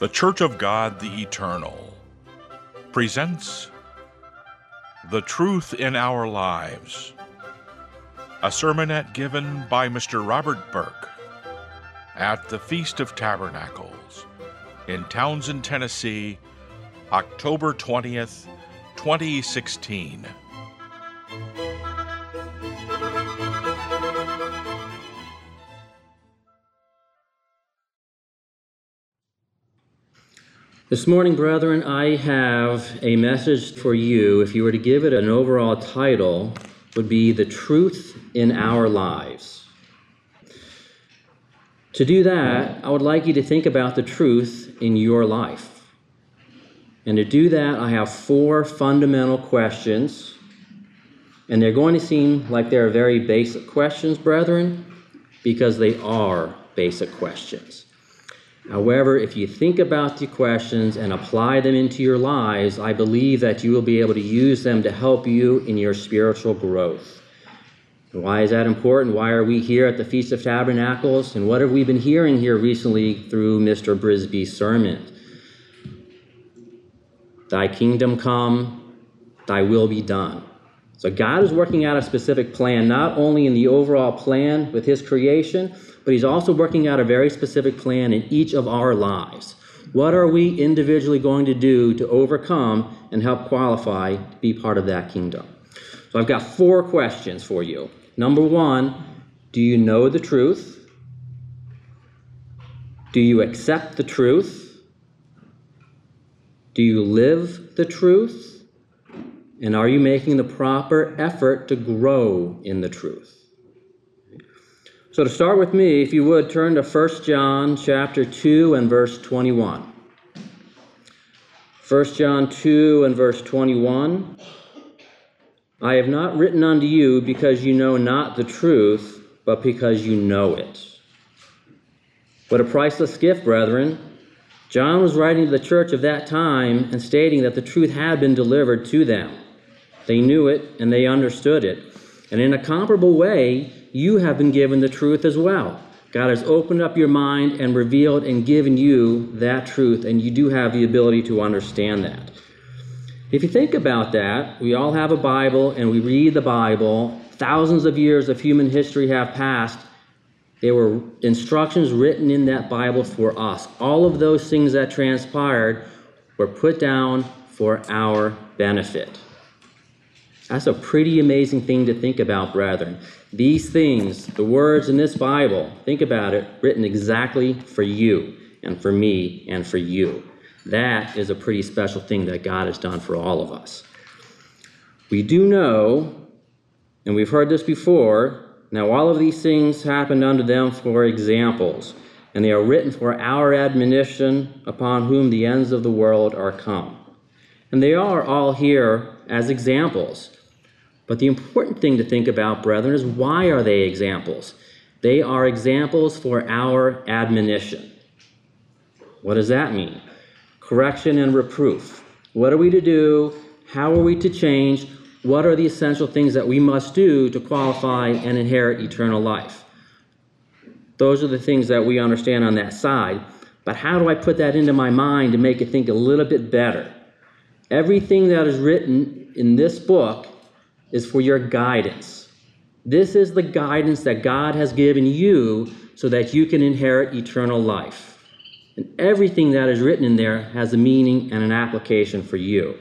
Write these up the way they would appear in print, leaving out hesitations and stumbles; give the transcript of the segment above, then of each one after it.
The Church of God the Eternal presents The Truth in Our Lives, a sermonette given by Mr. Robert Burke at the Feast of Tabernacles in Townsend, Tennessee, October 20th, 2016. This morning, brethren, I have a message for you. If you were to give it an overall title, would be The Truth in Our Lives. To do that, I would like you to think about the truth in your life. And to do that, I have 4 fundamental questions. And they're going to seem like they're very basic questions, brethren, because they are basic questions. However, if you think about the questions and apply them into your lives, I believe that you will be able to use them to help you in your spiritual growth. And why is that important? Why are we here at the Feast of Tabernacles? And what have we been hearing here recently through Mr. Brisby's sermon? Thy kingdom come, thy will be done. So God is working out a specific plan, not only in the overall plan with his creation, but he's also working out a very specific plan in each of our lives. What are we individually going to do to overcome and help qualify to be part of that kingdom? So I've got 4 questions for you. Number 1, do you know the truth? Do you accept the truth? Do you live the truth? And are you making the proper effort to grow in the truth? So to start with me, if you would, turn to 1 John chapter 2 and verse 21. 1 John 2 and verse 21. I have not written unto you because you know not the truth, but because you know it. What a priceless gift, brethren. John was writing to the church of that time and stating that the truth had been delivered to them. They knew it and they understood it. And in a comparable way, you have been given the truth as well. God has opened up your mind and revealed and given you that truth, and you do have the ability to understand that. If you think about that, we all have a Bible and we read the Bible. Thousands of years of human history have passed. There were instructions written in that Bible for us. All of those things that transpired were put down for our benefit. That's a pretty amazing thing to think about, brethren. These things, the words in this Bible, think about it, written exactly for you and for me and for you. That is a pretty special thing that God has done for all of us. We do know, and we've heard this before, now all of these things happened unto them for examples, and they are written for our admonition, upon whom the ends of the world are come. And they are all here as examples. But the important thing to think about, brethren, is why are they examples? They are examples for our admonition. What does that mean? Correction and reproof. What are we to do? How are we to change? What are the essential things that we must do to qualify and inherit eternal life? Those are the things that we understand on that side. But how do I put that into my mind to make it think a little bit better? Everything that is written in this book is for your guidance. This is the guidance that God has given you so that you can inherit eternal life. And everything that is written in there has a meaning and an application for you.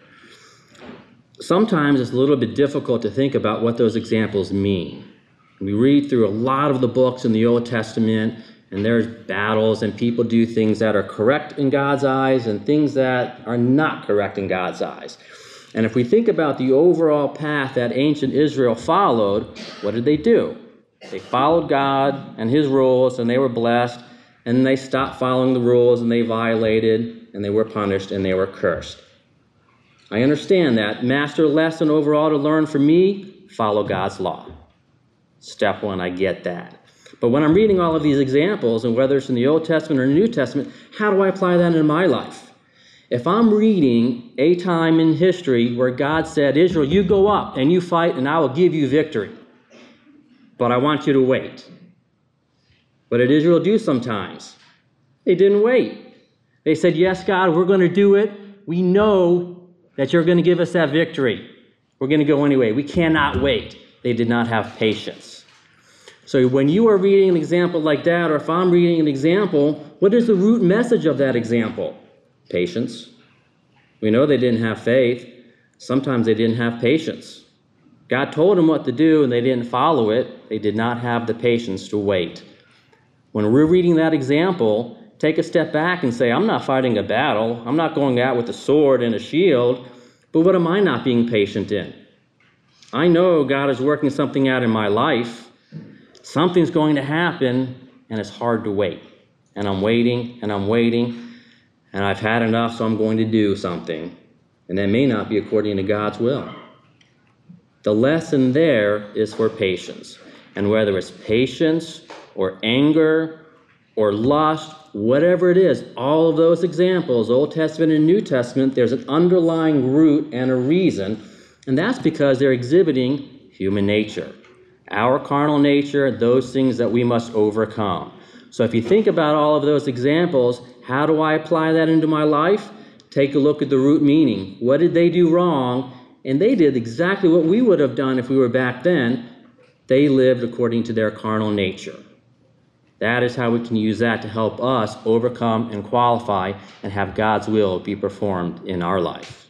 Sometimes it's a little bit difficult to think about what those examples mean. We read through a lot of the books in the Old Testament, and there's battles, and people do things that are correct in God's eyes and things that are not correct in God's eyes. And if we think about the overall path that ancient Israel followed, what did they do? They followed God and his rules, and they were blessed, and then they stopped following the rules, and they violated, and they were punished, and they were cursed. I understand that. Master lesson overall to learn from me, follow God's law. Step 1, I get that. But when I'm reading all of these examples, and whether it's in the Old Testament or the New Testament, how do I apply that in my life? If I'm reading a time in history where God said, Israel, you go up and you fight and I will give you victory, but I want you to wait. What did Israel do sometimes? They didn't wait. They said, yes, God, we're going to do it. We know that you're going to give us that victory. We're going to go anyway. We cannot wait. They did not have patience. So when you are reading an example like that, or if I'm reading an example, what is the root message of that example? Patience. We know they didn't have faith. Sometimes they didn't have patience. God told them what to do and they didn't follow it. They did not have the patience to wait. When we're reading that example, take a step back and say, I'm not fighting a battle. I'm not going out with a sword and a shield. But what am I not being patient in? I know God is working something out in my life. Something's going to happen, and it's hard to wait. And I'm waiting, and I'm waiting, and I've had enough, so I'm going to do something. And that may not be according to God's will. The lesson there is for patience. And whether it's patience or anger or lust, whatever it is, all of those examples, Old Testament and New Testament, there's an underlying root and a reason, and that's because they're exhibiting human nature. Our carnal nature, those things that we must overcome. So if you think about all of those examples, how do I apply that into my life? Take a look at the root meaning. What did they do wrong? And they did exactly what we would have done if we were back then. They lived according to their carnal nature. That is how we can use that to help us overcome and qualify and have God's will be performed in our life.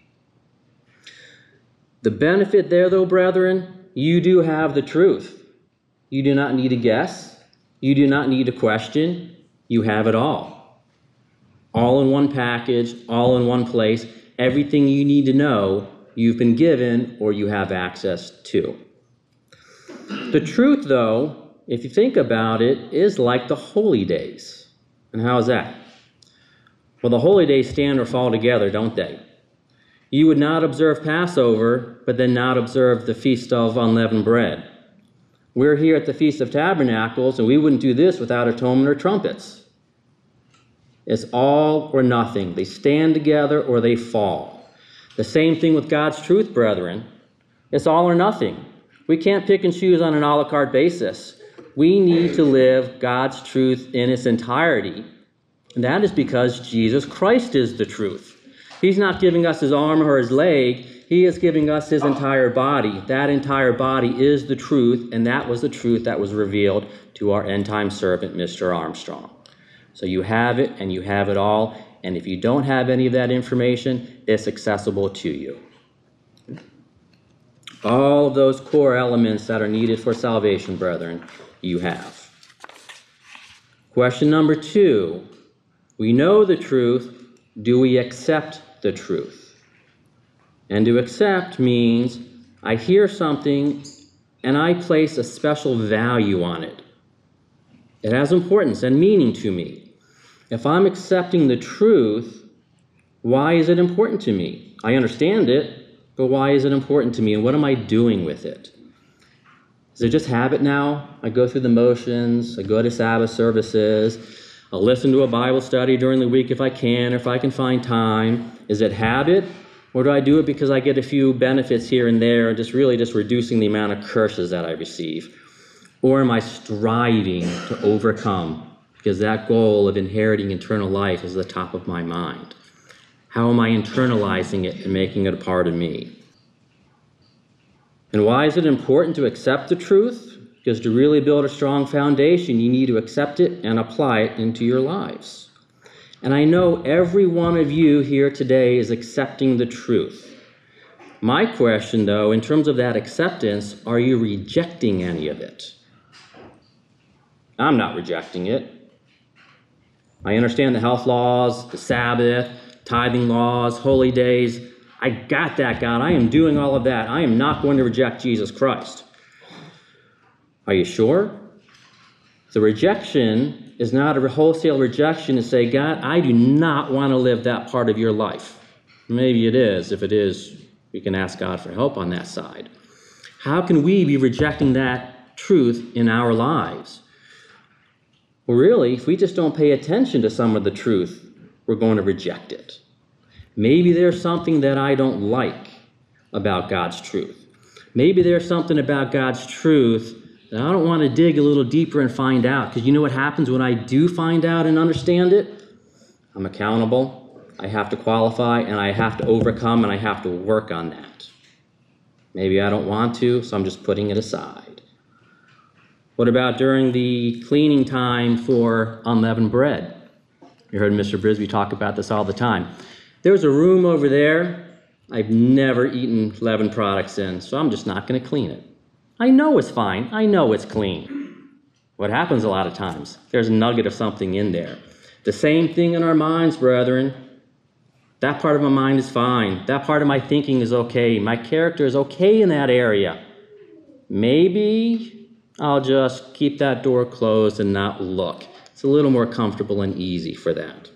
The benefit there, though, brethren, you do have the truth. You do not need to guess. You do not need to question. You have it all. All in one package, all in one place. Everything you need to know, you've been given or you have access to. The truth, though, if you think about it, is like the holy days. And how is that? Well, the holy days stand or fall together, don't they? You would not observe Passover, but then not observe the Feast of Unleavened Bread. We're here at the Feast of Tabernacles, and we wouldn't do this without atonement or trumpets. It's all or nothing. They stand together or they fall. The same thing with God's truth, brethren. It's all or nothing. We can't pick and choose on an a la carte basis. We need to live God's truth in its entirety, and that is because Jesus Christ is the truth. He's not giving us his arm or his leg. He is giving us his entire body. That entire body is the truth, and that was the truth that was revealed to our end-time servant, Mr. Armstrong. So you have it, and you have it all, and if you don't have any of that information, it's accessible to you. All of those core elements that are needed for salvation, brethren, you have. Question number 2. We know the truth. Do we accept the truth? And to accept means I hear something and I place a special value on it. It has importance and meaning to me. If I'm accepting the truth, why is it important to me? I understand it, but why is it important to me, and what am I doing with it? Is it just habit now? I go through the motions, I go to Sabbath services, I'll listen to a Bible study during the week if I can, or if I can find time. Is it habit? Or do I do it because I get a few benefits here and there, just reducing the amount of curses that I receive? Or am I striving to overcome because that goal of inheriting eternal life is the top of my mind? How am I internalizing it and making it a part of me? And why is it important to accept the truth? Because to really build a strong foundation, you need to accept it and apply it into your lives. And I know every one of you here today is accepting the truth. My question, though, in terms of that acceptance, are you rejecting any of it? I'm not rejecting it. I understand the health laws, the Sabbath, tithing laws, holy days. I got that, God. I am doing all of that. I am not going to reject Jesus Christ. Are you sure? The rejection is not a wholesale rejection to say, God, I do not want to live that part of your life. Maybe it is. If it is, we can ask God for help on that side. How can we be rejecting that truth in our lives? Well, really, if we just don't pay attention to some of the truth, we're going to reject it. Maybe there's something that I don't like about God's truth. Maybe there's something about God's truth that I don't want to dig a little deeper and find out, because you know what happens when I do find out and understand it? I'm accountable, I have to qualify, and I have to overcome, and I have to work on that. Maybe I don't want to, so I'm just putting it aside. What about during the cleaning time for unleavened bread? You heard Mr. Brisby talk about this all the time. There's a room over there I've never eaten leavened products in, so I'm just not going to clean it. I know it's fine. I know it's clean. What happens a lot of times, there's a nugget of something in there. The same thing in our minds, brethren. That part of my mind is fine. That part of my thinking is okay. My character is okay in that area. Maybe I'll just keep that door closed and not look. It's a little more comfortable and easy for that.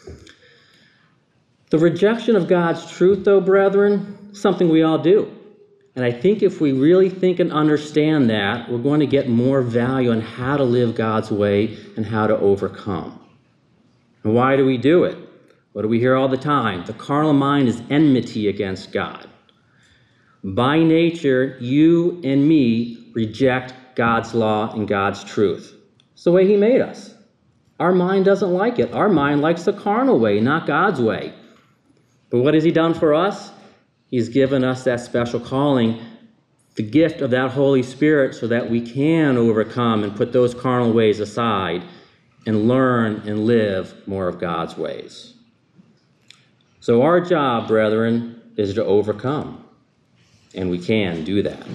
The rejection of God's truth, though, brethren, something we all do. And I think if we really think and understand that, we're going to get more value on how to live God's way and how to overcome. And why do we do it? What do we hear all the time? The carnal mind is enmity against God. By nature, you and me reject God's law and God's truth. It's the way He made us. Our mind doesn't like it. Our mind likes the carnal way, not God's way. But what has He done for us? He's given us that special calling, the gift of that Holy Spirit, so that we can overcome and put those carnal ways aside and learn and live more of God's ways. So our job, brethren, is to overcome, and we can do that.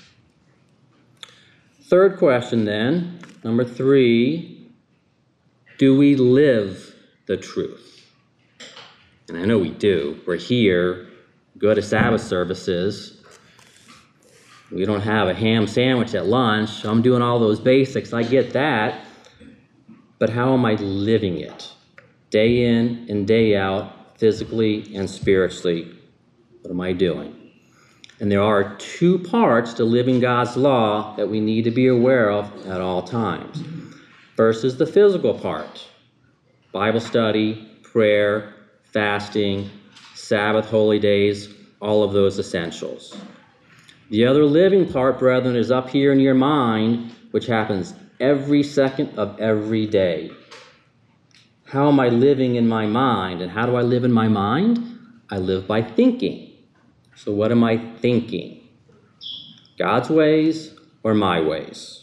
Third question then, number 3, do we live the truth? And I know we do. We're here, go to Sabbath services. We don't have a ham sandwich at lunch. I'm doing all those basics. I get that. But how am I living it? Day in and day out, physically and spiritually. What am I doing? And there are 2 parts to living God's law that we need to be aware of at all times. First is the physical part. Bible study, prayer, fasting, Sabbath, holy days, all of those essentials. The other living part, brethren, is up here in your mind, which happens every second of every day. How am I living in my mind? And how do I live in my mind? I live by thinking. So what am I thinking? God's ways or my ways?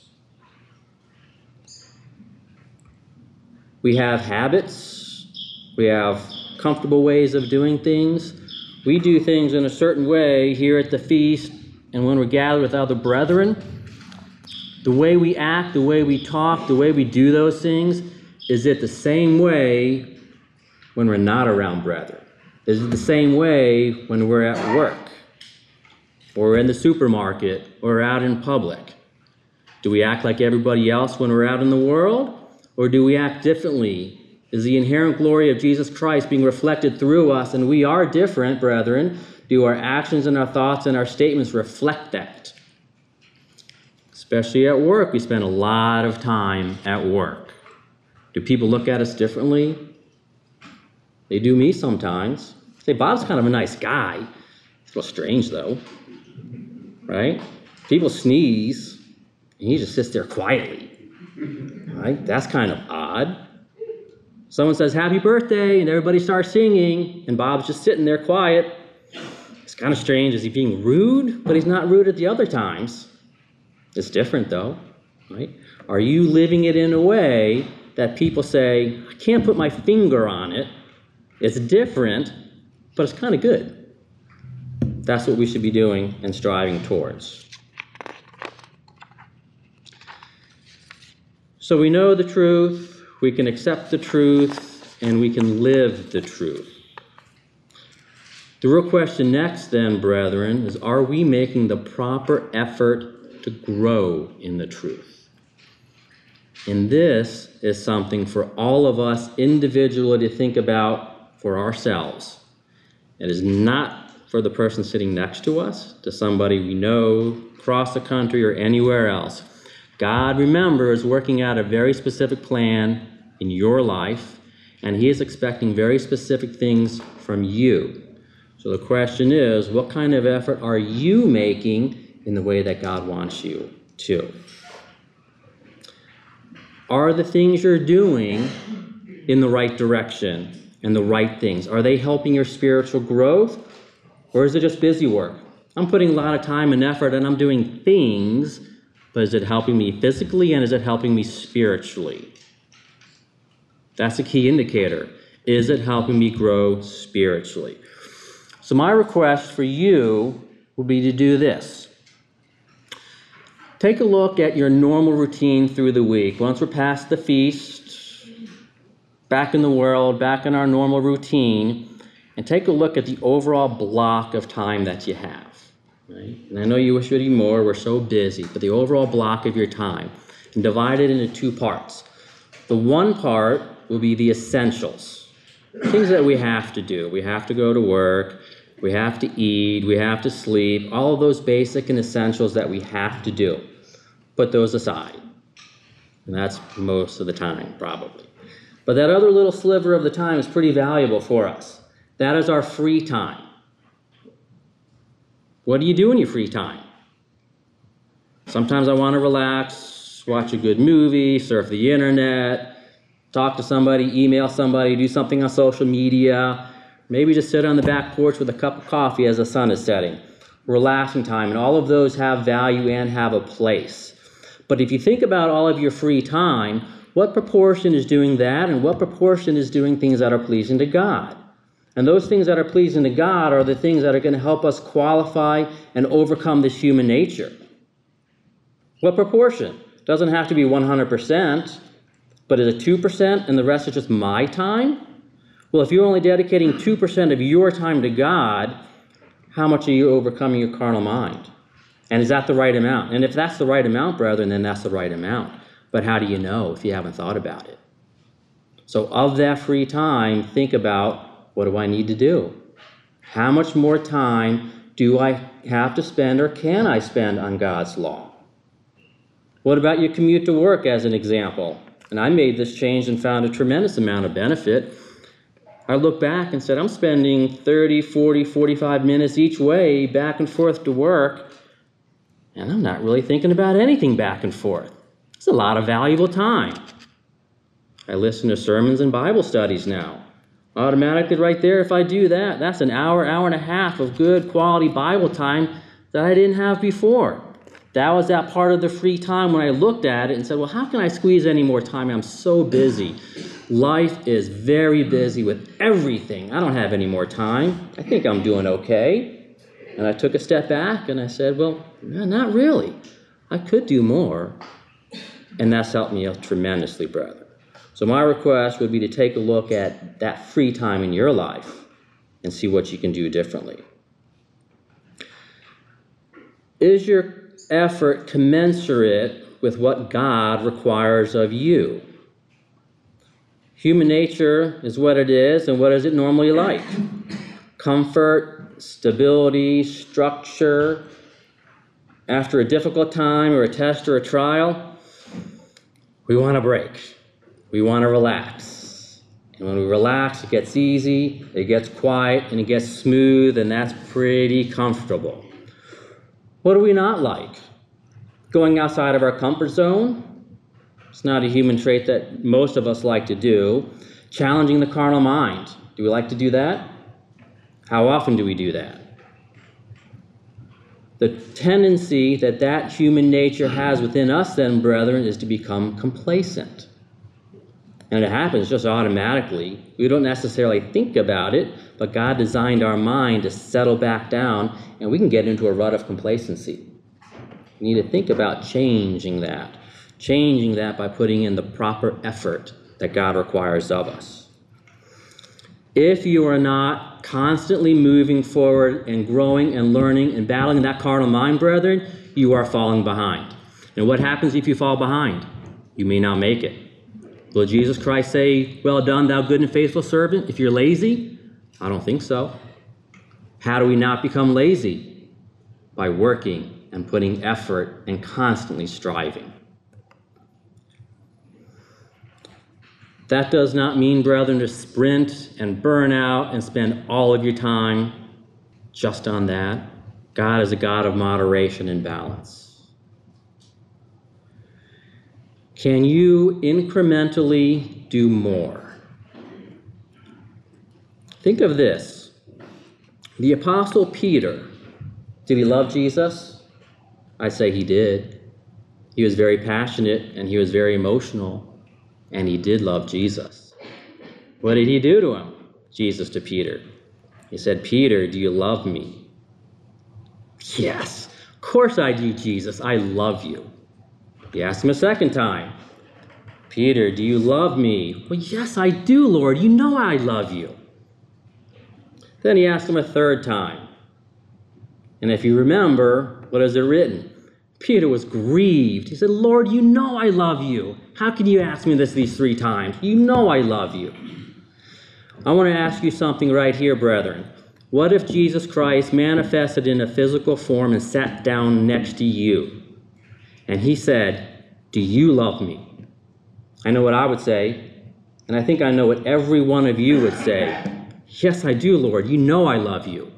We have habits. We have comfortable ways of doing things. We do things in a certain way here at the feast, and when we're gathered with other brethren, the way we act, the way we talk, the way we do those things, is it the same way when we're not around brethren? Is it the same way when we're at work, or in the supermarket, or out in public? Do we act like everybody else when we're out in the world, or do we act differently? Is the inherent glory of Jesus Christ being reflected through us, and we are different, brethren? Do our actions and our thoughts and our statements reflect that? Especially at work, we spend a lot of time at work. Do people look at us differently? They do me sometimes. Say, Bob's kind of a nice guy. It's a little strange, though. Right? People sneeze, and he just sits there quietly. Right? That's kind of odd. Someone says, happy birthday, and everybody starts singing, and Bob's just sitting there quiet. It's kind of strange. Is he being rude? But he's not rude at the other times. It's different, though. Right? Are you living it in a way that people say, I can't put my finger on it. It's different, but it's kind of good. That's what we should be doing and striving towards. So we know the truth, we can accept the truth, and we can live the truth. The real question next then, brethren, is are we making the proper effort to grow in the truth? And this is something for all of us individually to think about for ourselves. It is not for the person sitting next to us, to somebody we know across the country or anywhere else. God, remember, is working out a very specific plan in your life, and He is expecting very specific things from you. So the question is, what kind of effort are you making in the way that God wants you to? Are the things you're doing in the right direction? and the right things? Are they helping your spiritual growth, or is it just busy work? I'm putting a lot of time and effort and I'm doing things, but is it helping me physically and is it helping me spiritually? That's a key indicator. Is it helping me grow spiritually? So my request for you would be to do this. Take a look at your normal routine through the week. Once we're past the feast, back in the world, back in our normal routine, and take a look at the overall block of time that you have. Right? And I know you wish it would be more, we're so busy, but the overall block of your time, and divide it into two parts. The one part will be the essentials, things that we have to do. We have to go to work, we have to eat, we have to sleep, all of those basic and essentials that we have to do. Put those aside. And that's most of the time, probably. But that other little sliver of the time is pretty valuable for us. That is our free time. What do you do in your free time? Sometimes I want to relax, watch a good movie, surf the internet, talk to somebody, email somebody, do something on social media, maybe just sit on the back porch with a cup of coffee as the sun is setting. Relaxing time, and all of those have value and have a place. But if you think about all of your free time, what proportion is doing that and what proportion is doing things that are pleasing to God? And those things that are pleasing to God are the things that are going to help us qualify and overcome this human nature. What proportion? Doesn't have to be 100%, but is it 2% and the rest is just my time? Well, if you're only dedicating 2% of your time to God, how much are you overcoming your carnal mind? And is that the right amount? And if that's the right amount, brethren, then that's the right amount. But how do you know if you haven't thought about it? So of that free time, think about, what do I need to do? How much more time do I have to spend or can I spend on God's law? What about your commute to work as an example? And I made this change and found a tremendous amount of benefit. I looked back and said, I'm spending 30, 40, 45 minutes each way back and forth to work, and I'm not really thinking about anything back and forth. It's a lot of valuable time. I listen to sermons and Bible studies now. Automatically right there, if I do that, that's an hour, hour and a half of good quality Bible time that I didn't have before. That was that part of the free time when I looked at it and said, well, how can I squeeze any more time? I'm so busy. Life is very busy with everything. I don't have any more time. I think I'm doing okay. And I took a step back and I said, well, not really. I could do more. And that's helped me tremendously, brethren. So my request would be to take a look at that free time in your life and see what you can do differently. Is your effort commensurate with what God requires of you? Human nature is what it is, and what is it normally like? Comfort, stability, structure. After a difficult time or a test or a trial, we want a break. We want to relax. And when we relax, it gets easy, it gets quiet, and it gets smooth, and that's pretty comfortable. What do we not like? Going outside of our comfort zone. It's not a human trait that most of us like to do. Challenging the carnal mind. Do we like to do that? How often do we do that? The tendency that human nature has within us then, brethren, is to become complacent. And it happens just automatically. We don't necessarily think about it, but God designed our mind to settle back down, and we can get into a rut of complacency. We need to think about changing that by putting in the proper effort that God requires of us. If you are not constantly moving forward and growing and learning and battling that carnal mind, brethren, you are falling behind. And what happens if you fall behind? You may not make it. Will Jesus Christ say, well done, thou good and faithful servant, if you're lazy? I don't think so. How do we not become lazy? By working and putting effort and constantly striving. That does not mean, brethren, to sprint and burn out and spend all of your time just on that. God is a God of moderation and balance. Can you incrementally do more? Think of this. The Apostle Peter, did he love Jesus? I say he did. He was very passionate and he was very emotional, and he did love Jesus. What did he do to him? Jesus to Peter. He said, Peter, do you love me? Yes, of course I do, Jesus. I love you. He asked him a second time. Peter, do you love me? Well, yes, I do, Lord. You know I love you. Then he asked him a third time. And if you remember, what is it written? Peter was grieved. He said, Lord, you know I love you. How can you ask me this these 3 times? You know I love you. I want to ask you something right here, brethren. What if Jesus Christ manifested in a physical form and sat down next to you? And he said, do you love me? I know what I would say, and I think I know what every one of you would say. Yes, I do, Lord. You know I love you.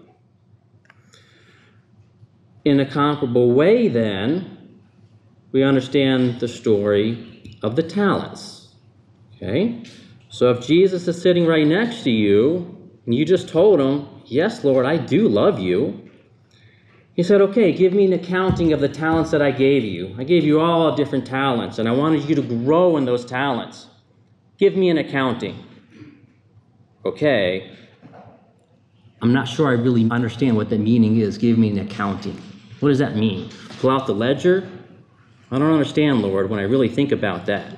In a comparable way, then, we understand the story of the talents. Okay? So if Jesus is sitting right next to you, and you just told him, yes, Lord, I do love you. He said, okay, give me an accounting of the talents that I gave you. I gave you all different talents, and I wanted you to grow in those talents. Give me an accounting. Okay. I'm not sure I really understand what the meaning is. Give me an accounting. What does that mean? Pull out the ledger? I don't understand, Lord, when I really think about that.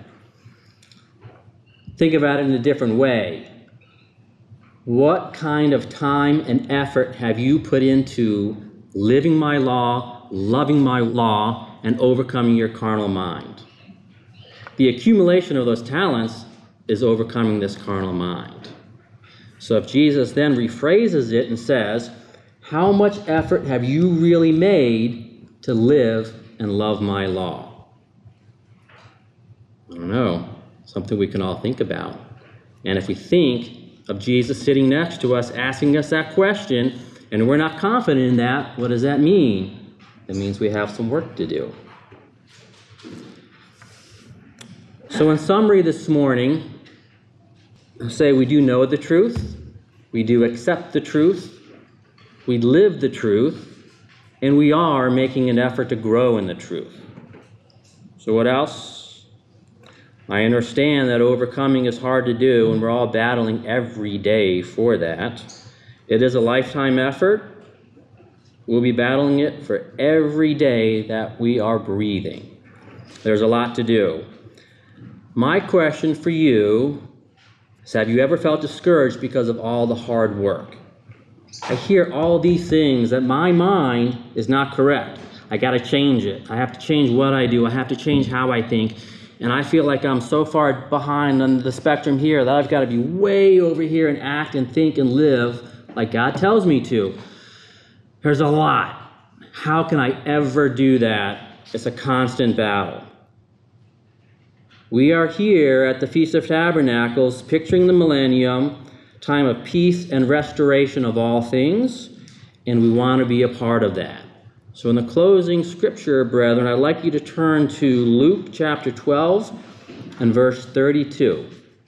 Think about it in a different way. What kind of time and effort have you put into living my law, loving my law, and overcoming your carnal mind? The accumulation of those talents is overcoming this carnal mind. So if Jesus then rephrases it and says, how much effort have you really made to live and love my law? I don't know. Something we can all think about. And if we think of Jesus sitting next to us asking us that question, and we're not confident in that, what does that mean? It means we have some work to do. So in summary this morning, I'll say we do know the truth, we do accept the truth, we live the truth, and we are making an effort to grow in the truth. So what else? I understand that overcoming is hard to do, and we're all battling every day for that. It is a lifetime effort. We'll be battling it for every day that we are breathing. There's a lot to do. My question for you is, have you ever felt discouraged because of all the hard work? I hear all these things that my mind is not correct. I got to change it. I have to change what I do. I have to change how I think. And I feel like I'm so far behind on the spectrum here that I've got to be way over here and act and think and live like God tells me to. There's a lot. How can I ever do that? It's a constant battle. We are here at the Feast of Tabernacles, picturing the millennium, time of peace and restoration of all things, and we want to be a part of that. So in the closing scripture, brethren, I'd like you to turn to Luke chapter 12 and verse 32.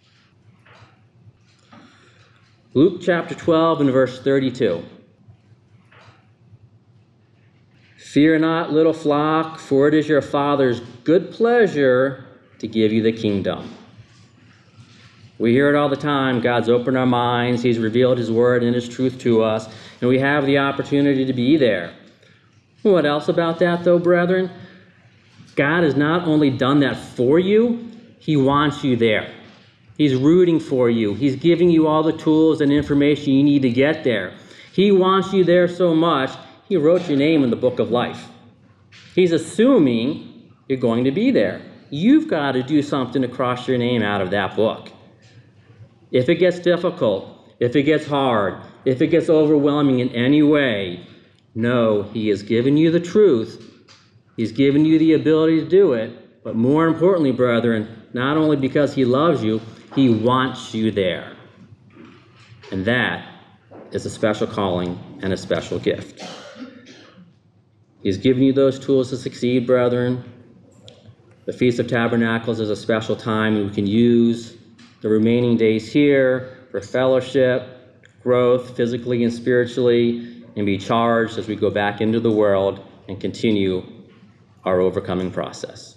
Luke chapter 12 and verse 32. Fear not, little flock, for it is your Father's good pleasure to give you the kingdom. We hear it all the time. God's opened our minds. He's revealed His word and His truth to us, and we have the opportunity to be there. What else about that, though, brethren? God has not only done that for you, He wants you there. He's rooting for you. He's giving you all the tools and information you need to get there. He wants you there so much, He wrote your name in the book of life. He's assuming you're going to be there. You've got to do something to cross your name out of that book. If it gets difficult, if it gets hard, if it gets overwhelming in any way, no, He has given you the truth. He's given you the ability to do it. But more importantly, brethren, not only because He loves you, He wants you there. And that is a special calling and a special gift. He's given you those tools to succeed, brethren. The Feast of Tabernacles is a special time, and we can use the remaining days here for fellowship, growth physically and spiritually, and be charged as we go back into the world and continue our overcoming process.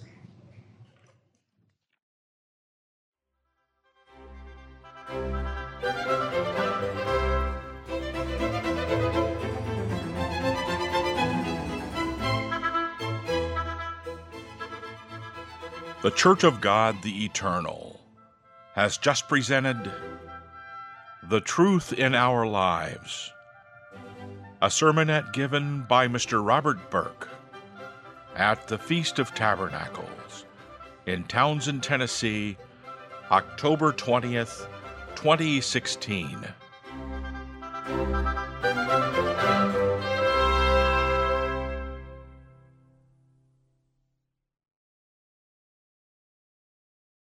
The Church of God the Eternal has just presented The Truth in Our Lives, a sermonette given by Mr. Robert Burke at the Feast of Tabernacles in Townsend, Tennessee, October 20th, 2016.